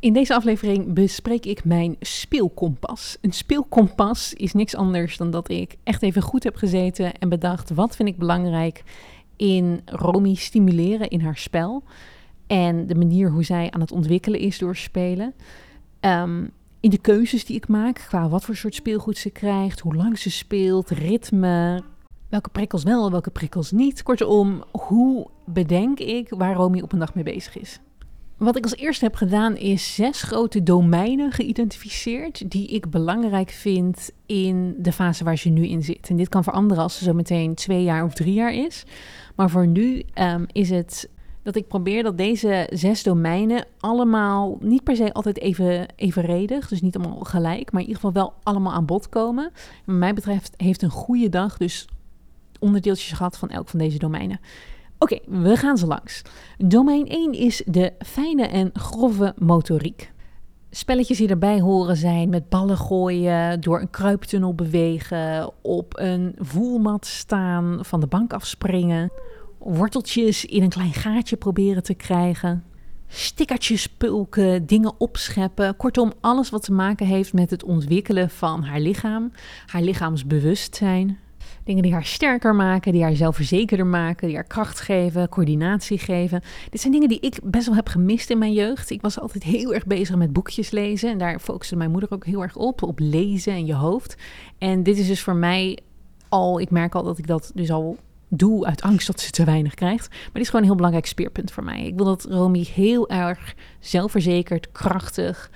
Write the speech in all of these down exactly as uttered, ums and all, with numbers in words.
In deze aflevering bespreek ik mijn speelkompas. Een speelkompas is niks anders dan dat ik echt even goed heb gezeten en bedacht wat vind ik belangrijk in Romy stimuleren in haar spel. En de manier hoe zij aan het ontwikkelen is door spelen. Um, in de keuzes die ik maak, qua wat voor soort speelgoed ze krijgt, hoe lang ze speelt, ritme, welke prikkels wel, welke prikkels niet. Kortom, hoe bedenk ik waar Romy op een dag mee bezig is. Wat ik als eerste heb gedaan is zes grote domeinen geïdentificeerd die ik belangrijk vind in de fase waar ze nu in zit. En dit kan veranderen als ze zo meteen twee jaar of drie jaar is. Maar voor nu um, is het dat ik probeer dat deze zes domeinen allemaal niet per se altijd even evenredig, dus niet allemaal gelijk, maar in ieder geval wel allemaal aan bod komen. En wat mij betreft heeft een goede dag dus onderdeeltjes gehad van elk van deze domeinen. Oké, okay, we gaan ze langs. Domein één is de fijne en grove motoriek. Spelletjes die erbij horen zijn met ballen gooien, door een kruiptunnel bewegen, op een voelmat staan, van de bank afspringen, worteltjes in een klein gaatje proberen te krijgen, stickertjes pulken, dingen opscheppen. Kortom, alles wat te maken heeft met het ontwikkelen van haar lichaam, haar lichaamsbewustzijn. Dingen die haar sterker maken, die haar zelfverzekerder maken, die haar kracht geven, coördinatie geven. Dit zijn dingen die ik best wel heb gemist in mijn jeugd. Ik was altijd heel erg bezig met boekjes lezen. En daar focuste mijn moeder ook heel erg op, op lezen en je hoofd. En dit is dus voor mij al, ik merk al dat ik dat dus al doe uit angst dat ze te weinig krijgt. Maar dit is gewoon een heel belangrijk speerpunt voor mij. Ik wil dat Romy heel erg zelfverzekerd, krachtig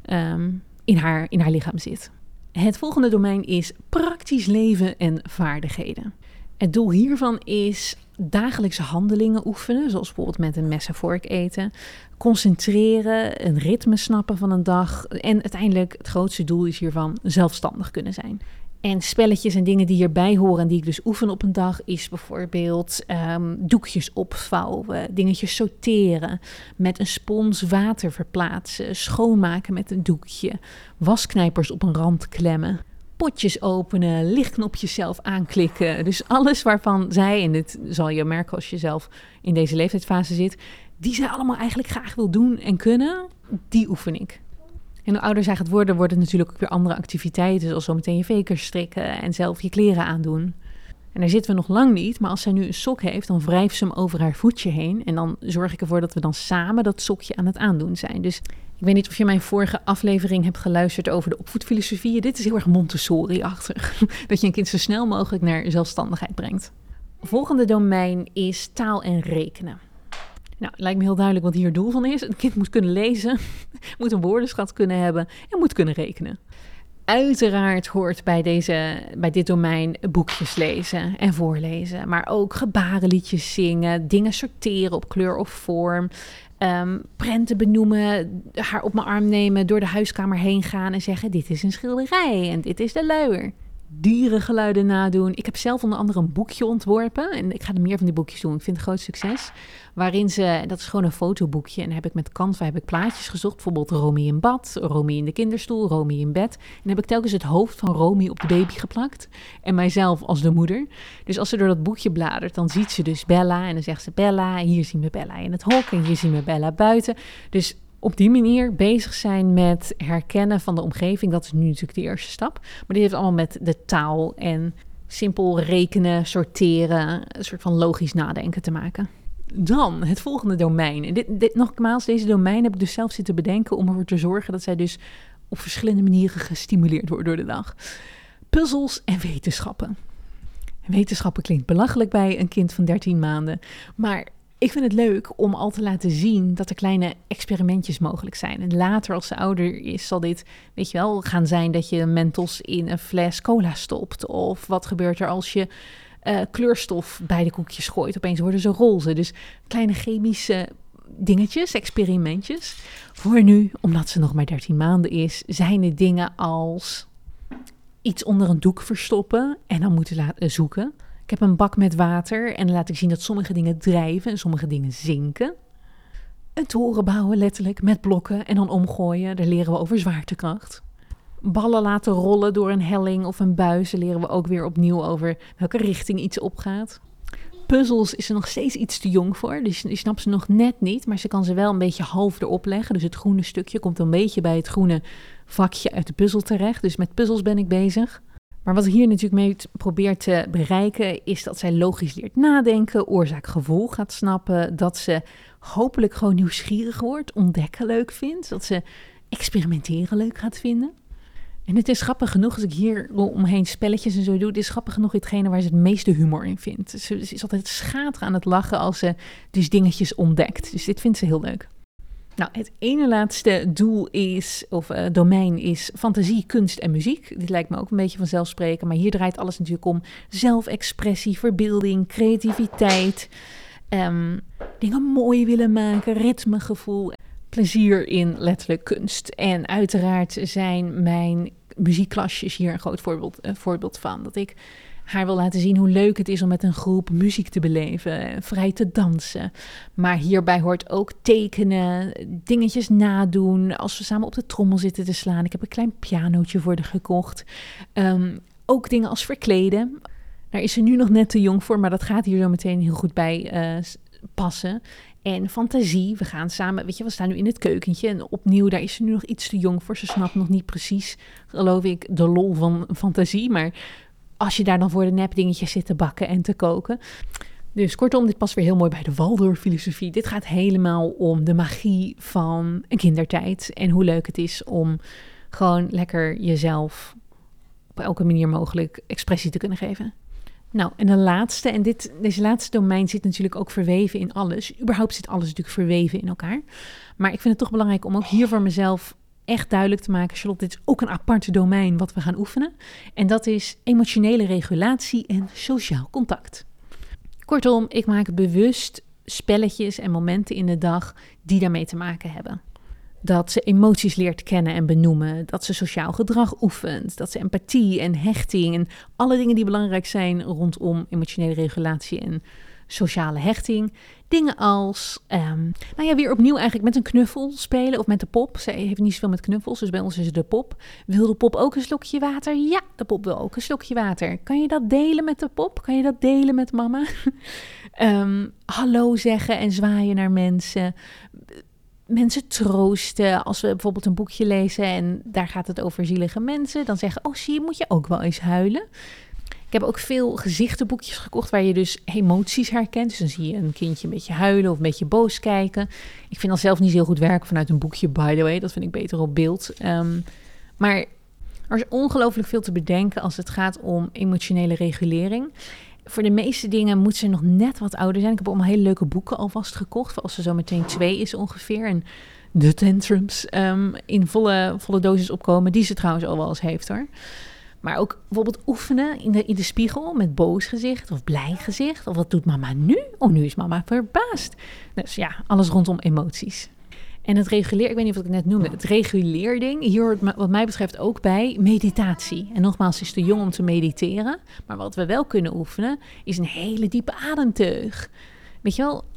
um, in, haar, in haar lichaam zit. Het volgende domein is praktisch leven en vaardigheden. Het doel hiervan is dagelijkse handelingen oefenen, zoals bijvoorbeeld met een mes en vork eten, concentreren, een ritme snappen van een dag en uiteindelijk het grootste doel is hiervan zelfstandig kunnen zijn. En spelletjes en dingen die hierbij horen en die ik dus oefen op een dag is bijvoorbeeld um, doekjes opvouwen, dingetjes sorteren, met een spons water verplaatsen, schoonmaken met een doekje, wasknijpers op een rand klemmen, potjes openen, lichtknopjes zelf aanklikken. Dus alles waarvan zij, en dit zal je merken als je zelf in deze leeftijdsfase zit, die zij allemaal eigenlijk graag wil doen en kunnen, die oefen ik. En hoe ouder zij gaat worden, worden het natuurlijk ook weer andere activiteiten, zoals zometeen je vekers strikken en zelf je kleren aandoen. En daar zitten we nog lang niet, maar als zij nu een sok heeft, dan wrijft ze hem over haar voetje heen. En dan zorg ik ervoor dat we dan samen dat sokje aan het aandoen zijn. Dus ik weet niet of je mijn vorige aflevering hebt geluisterd over de opvoedfilosofieën. Dit is heel erg Montessori-achtig. Dat je een kind zo snel mogelijk naar zelfstandigheid brengt. Volgende domein is taal en rekenen. Nou, het lijkt me heel duidelijk wat hier het doel van is. Een kind moet kunnen lezen, moet een woordenschat kunnen hebben en moet kunnen rekenen. Uiteraard hoort bij, deze, bij dit domein boekjes lezen en voorlezen. Maar ook gebarenliedjes zingen, dingen sorteren op kleur of vorm. Um, prenten benoemen, haar op mijn arm nemen, door de huiskamer heen gaan en zeggen dit is een schilderij en dit is de luier. Dierengeluiden nadoen. Ik heb zelf onder andere een boekje ontworpen. En ik ga er meer van die boekjes doen. Ik vind het een groot succes. Waarin ze, dat is gewoon een fotoboekje. En dan heb ik met Canva heb ik plaatjes gezocht. Bijvoorbeeld Romy in bad, Romy in de kinderstoel, Romy in bed. En dan heb ik telkens het hoofd van Romy op de baby geplakt. En mijzelf als de moeder. Dus als ze door dat boekje bladert, dan ziet ze dus Bella. En dan zegt ze Bella. En hier zien we Bella in het hok. En hier zien we Bella buiten. Dus op die manier bezig zijn met herkennen van de omgeving. Dat is nu natuurlijk de eerste stap. Maar dit heeft allemaal met de taal en simpel rekenen, sorteren, een soort van logisch nadenken te maken. Dan het volgende domein. Dit, dit, nogmaals, deze domein heb ik dus zelf zitten bedenken om ervoor te zorgen dat zij dus op verschillende manieren gestimuleerd wordt door de dag. Puzzels en wetenschappen. Wetenschappen klinkt belachelijk bij een kind van dertien maanden, maar ik vind het leuk om al te laten zien dat er kleine experimentjes mogelijk zijn. En later, als ze ouder is, zal dit, weet je wel, gaan zijn dat je Mentos in een fles cola stopt. Of wat gebeurt er als je uh, kleurstof bij de koekjes gooit? Opeens worden ze roze. Dus kleine chemische dingetjes, experimentjes. Voor nu, omdat ze nog maar dertien maanden is, zijn er dingen als iets onder een doek verstoppen en dan moeten laten zoeken. Ik heb een bak met water en dan laat ik zien dat sommige dingen drijven en sommige dingen zinken. Een toren bouwen letterlijk met blokken en dan omgooien. Daar leren we over zwaartekracht. Ballen laten rollen door een helling of een buis. Daar leren we ook weer opnieuw over welke richting iets opgaat. puzzels is ze nog steeds iets te jong voor. Dus je snapt ze nog net niet, maar ze kan ze wel een beetje half erop leggen. Dus het groene stukje komt een beetje bij het groene vakje uit de puzzel terecht. Dus met puzzels ben ik bezig. Maar wat ik hier natuurlijk mee probeer te bereiken is dat zij logisch leert nadenken, oorzaak-gevolg gaat snappen, dat ze hopelijk gewoon nieuwsgierig wordt, ontdekken leuk vindt, dat ze experimenteren leuk gaat vinden. En het is grappig genoeg, als ik hier omheen spelletjes en zo doe, het is grappig genoeg hetgene waar ze het meeste humor in vindt. Ze is altijd schateren aan het lachen als ze dus dingetjes ontdekt. Dus dit vindt ze heel leuk. Nou, het ene laatste doel is, of uh, domein is fantasie, kunst en muziek. Dit lijkt me ook een beetje vanzelfsprekend, maar hier draait alles natuurlijk om zelfexpressie, verbeelding, creativiteit, um, dingen mooi willen maken, ritmegevoel, plezier in letterlijk kunst. En uiteraard zijn mijn muziekklasjes hier een groot voorbeeld, uh, voorbeeld van. Dat ik haar wil laten zien hoe leuk het is om met een groep muziek te beleven, vrij te dansen. Maar hierbij hoort ook tekenen, dingetjes nadoen, als we samen op de trommel zitten te slaan. Ik heb een klein pianootje voor haar gekocht. Um, ook dingen als verkleden. Daar is ze nu nog net te jong voor, maar dat gaat hier zo meteen heel goed bij uh, passen. En fantasie, we gaan samen, weet je, we staan nu in het keukentje en opnieuw, daar is ze nu nog iets te jong voor. Ze snapt nog niet precies, geloof ik, de lol van fantasie, maar als je daar dan voor de nep dingetjes zit te bakken en te koken. Dus kortom, dit past weer heel mooi bij de Waldorf-filosofie. Dit gaat helemaal om de magie van een kindertijd. En hoe leuk het is om gewoon lekker jezelf op elke manier mogelijk expressie te kunnen geven. Nou, en de laatste, en dit, deze laatste domein zit natuurlijk ook verweven in alles. Überhaupt zit alles natuurlijk verweven in elkaar. Maar ik vind het toch belangrijk om ook hier voor mezelf echt duidelijk te maken, Charlotte, dit is ook een apart domein wat we gaan oefenen. En dat is emotionele regulatie en sociaal contact. Kortom, ik maak bewust spelletjes en momenten in de dag die daarmee te maken hebben. Dat ze emoties leert kennen en benoemen, dat ze sociaal gedrag oefent, dat ze empathie en hechting en alle dingen die belangrijk zijn rondom emotionele regulatie en sociale hechting. Dingen als, um, nou ja, weer opnieuw eigenlijk met een knuffel spelen of met de pop. Zij heeft niet zoveel met knuffels, dus bij ons is het de pop. Wil de pop ook een slokje water? Ja, de pop wil ook een slokje water. Kan je dat delen met de pop? Kan je dat delen met mama? um, hallo zeggen en zwaaien naar mensen. Mensen troosten. Als we bijvoorbeeld een boekje lezen en daar gaat het over zielige mensen, dan zeggen, oh zie je, moet je ook wel eens huilen. Ik heb ook veel gezichtenboekjes gekocht waar je dus emoties herkent. Dus dan zie je een kindje een beetje huilen of een beetje boos kijken. Ik vind dat zelf niet zo heel goed werken vanuit een boekje, by the way. Dat vind ik beter op beeld. Um, maar er is ongelooflijk veel te bedenken als het gaat om emotionele regulering. Voor de meeste dingen moet ze nog net wat ouder zijn. Ik heb allemaal hele leuke boeken alvast gekocht, voor als ze zo meteen twee is ongeveer. En de tantrums um, in volle, volle dosis opkomen, die ze trouwens al wel eens heeft hoor. Maar ook bijvoorbeeld oefenen in de, in de spiegel met boos gezicht of blij gezicht. Of wat doet mama nu? Oh, nu is mama verbaasd. Dus ja, alles rondom emoties. En het reguleer, ik weet niet wat ik net noemde, het reguleerding, hier hoort wat mij betreft ook bij meditatie. En nogmaals, het is te jong om te mediteren. Maar wat we wel kunnen oefenen, is een hele diepe ademteug. Weet je wel,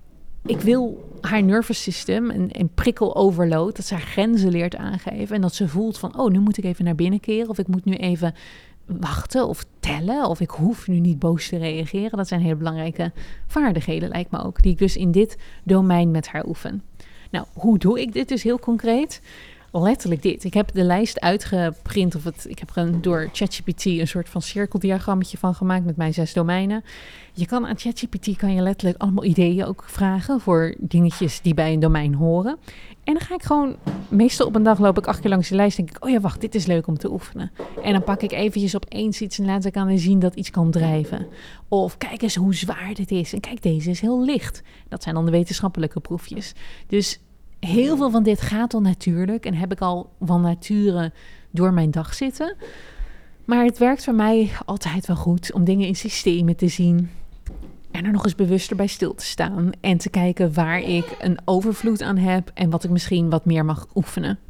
ik wil haar nervous system en, en prikkeloverload, dat ze haar grenzen leert aangeven. En dat ze voelt van, oh, nu moet ik even naar binnen keren. Of ik moet nu even wachten of tellen. Of ik hoef nu niet boos te reageren. Dat zijn hele belangrijke vaardigheden, lijkt me ook. Die ik dus in dit domein met haar oefen. Nou, hoe doe ik dit dus heel concreet? Letterlijk dit. Ik heb de lijst uitgeprint. Of het, ik heb er door ChatGPT een soort van cirkeldiagrammetje van gemaakt met mijn zes domeinen. Je kan aan ChatGPT kan je letterlijk allemaal ideeën ook vragen voor dingetjes die bij een domein horen. En dan ga ik gewoon, meestal op een dag loop ik acht keer langs de lijst en denk ik, oh ja, wacht, dit is leuk om te oefenen. En dan pak ik eventjes opeens iets en laat ik aan zien dat iets kan drijven. Of kijk eens hoe zwaar dit is. En kijk, deze is heel licht. Dat zijn dan de wetenschappelijke proefjes. Dus heel veel van dit gaat dan natuurlijk en heb ik al van nature door mijn dag zitten. Maar het werkt voor mij altijd wel goed om dingen in systemen te zien. En er nog eens bewuster bij stil te staan. En te kijken waar ik een overvloed aan heb en wat ik misschien wat meer mag oefenen.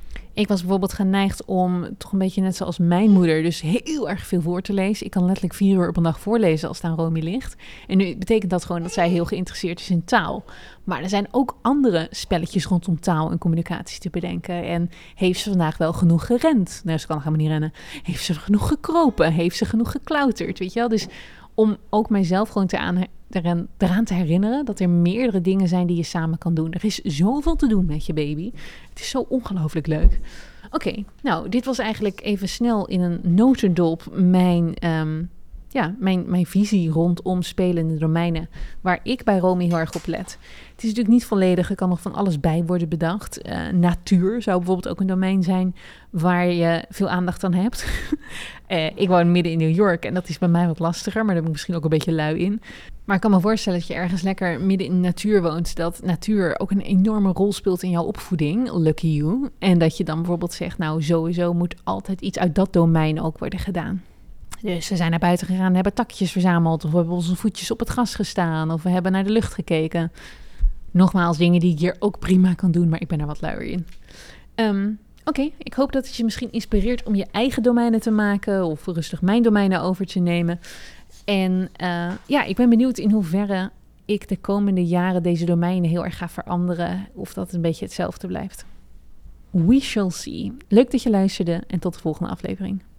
Ik was bijvoorbeeld geneigd om toch een beetje net zoals mijn moeder dus heel erg veel voor te lezen. Ik kan letterlijk vier uur op een dag voorlezen als het aan Romy ligt. En nu betekent dat gewoon dat zij heel geïnteresseerd is in taal. Maar er zijn ook andere spelletjes rondom taal en communicatie te bedenken. En heeft ze vandaag wel genoeg gerend? Nou, ze kan helemaal niet rennen. Heeft ze genoeg gekropen? Heeft ze genoeg geklauterd? Weet je wel? Dus om ook mijzelf gewoon te aan, eraan, eraan te herinneren dat er meerdere dingen zijn die je samen kan doen. Er is zoveel te doen met je baby. Het is zo ongelooflijk leuk. Oké, okay, nou, dit was eigenlijk even snel in een notendop mijn, um, ja, mijn, mijn visie rondom spelende domeinen, waar ik bij Romie heel erg op let. Het is natuurlijk niet volledig, er kan nog van alles bij worden bedacht. Uh, natuur zou bijvoorbeeld ook een domein zijn waar je veel aandacht aan hebt. uh, ik woon midden in New York en dat is bij mij wat lastiger, maar daar ben ik misschien ook een beetje lui in. Maar ik kan me voorstellen dat je ergens lekker midden in de natuur woont, dat natuur ook een enorme rol speelt in jouw opvoeding, lucky you. En dat je dan bijvoorbeeld zegt, nou sowieso moet altijd iets uit dat domein ook worden gedaan. Dus we zijn naar buiten gegaan, hebben takjes verzameld, of we hebben onze voetjes op het gras gestaan, of we hebben naar de lucht gekeken. Nogmaals, dingen die ik hier ook prima kan doen, maar ik ben er wat luier in. Um, Oké, okay, ik hoop dat het je misschien inspireert om je eigen domeinen te maken, of rustig mijn domeinen over te nemen. En uh, ja, ik ben benieuwd in hoeverre ik de komende jaren deze domeinen heel erg ga veranderen, of dat een beetje hetzelfde blijft. We shall see. Leuk dat je luisterde en tot de volgende aflevering.